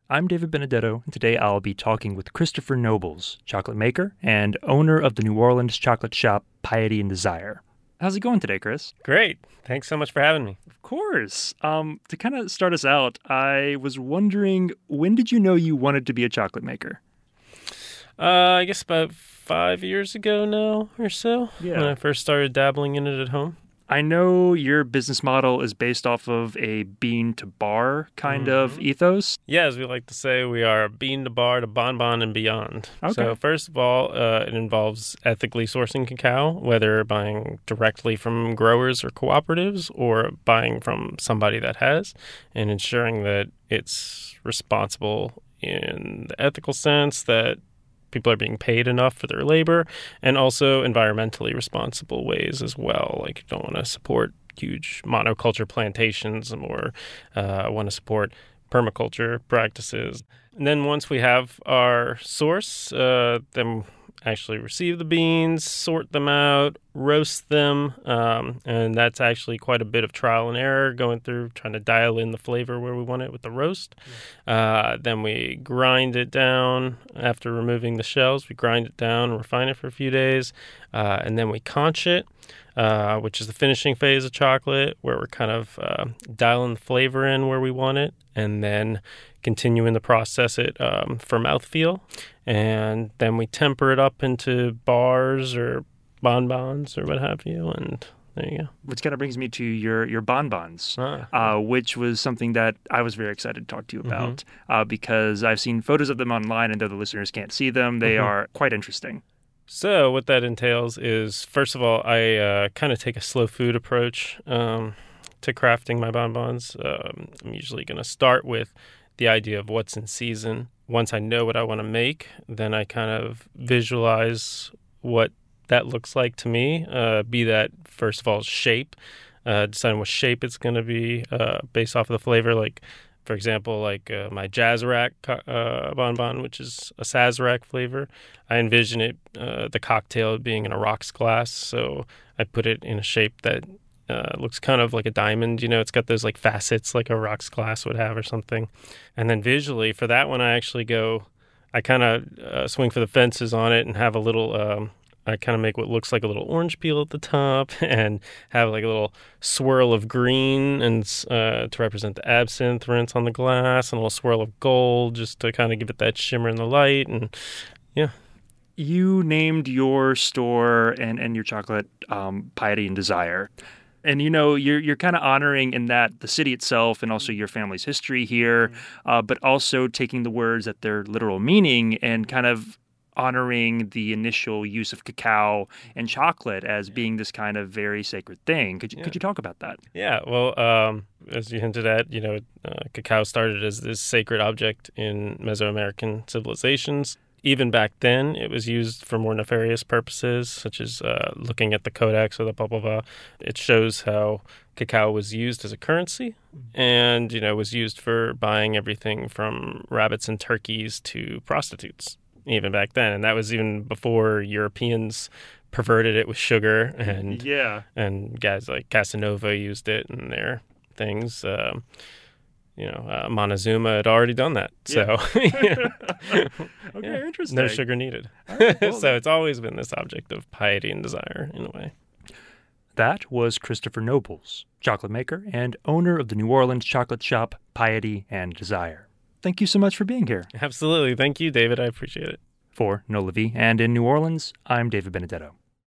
I'm David Benedetto, and today I'll be talking with Christopher Nobles, chocolate maker and owner of the New Orleans chocolate shop Piety and Desire. How's it going today, Chris? Great. Thanks so much for having me. Of course. To kind of start us out, I was wondering, when did you know you wanted to be a chocolate maker? I guess about 5 years ago now or so, when I first started dabbling in it at home. I know your business model is based off of a bean to bar kind of ethos. Yeah, as we like to say, we are bean to bar to bonbon and beyond. Okay. So first of all, it involves ethically sourcing cacao, whether buying directly from growers or cooperatives or buying from somebody that has, and ensuring that it's responsible in the ethical sense, that people are being paid enough for their labor, and also environmentally responsible ways as well. Like, you don't want to support huge monoculture plantations or want to support permaculture practices. And then once we have our source, then actually receive the beans, sort them out, roast them, and that's actually quite a bit of trial and error, going through trying to dial in the flavor where we want it with the roast. Then we grind it down after removing the shells. We grind it down and refine it for a few days, and then we conch it, which is the finishing phase of chocolate, where we're kind of dialing the flavor in where we want it, and then continuing to process it for mouthfeel. And then we temper it up into bars or bonbons or what have you, and there you go. Which kind of brings me to your bonbons, which was something that I was very excited to talk to you about, because I've seen photos of them online, and though the listeners can't see them, they are quite interesting. So what that entails is, first of all, I kind of take a slow food approach to crafting my bonbons. I'm usually going to start with the idea of what's in season. Once I know what I want to make, then I kind of visualize what that looks like to me, be that, first of all, shape, deciding what shape it's going to be based off of the flavor. Like, for example, my Jazzerac bonbon, which is a Sazerac flavor. I envision it, the cocktail being in a rocks glass, so I put it in a shape that looks kind of like a diamond. You know, it's got those like facets like a rocks glass would have or something. And then visually for that one, I kind of swing for the fences on it and have a little, I kind of make what looks like a little orange peel at the top and have like a little swirl of green and to represent the absinthe rinse on the glass, and a little swirl of gold just to kind of give it that shimmer in the light. And yeah. You named your store and your chocolate Piety and Desire. And, you know, you're kind of honoring in that the city itself and also your family's history here, but also taking the words at their literal meaning and kind of honoring the initial use of cacao and chocolate as being this kind of very sacred thing. Could you talk about that? Yeah, well, as you hinted at, you know, cacao started as this sacred object in Mesoamerican civilizations. Even back then, it was used for more nefarious purposes, such as looking at the codex or the blah, blah, blah. It shows how cacao was used as a currency and, you know, was used for buying everything from rabbits and turkeys to prostitutes, even back then. And that was even before Europeans perverted it with sugar, and guys like Casanova used it in their things. Montezuma had already done that. So, Interesting. No sugar needed. Right, well, so it's always been this object of piety and desire in a way. That was Christopher Nobles, chocolate maker and owner of the New Orleans chocolate shop Piety and Desire. Thank you so much for being here. Absolutely. Thank you, David. I appreciate it. For NoLaVie and in New Orleans, I'm David Benedetto.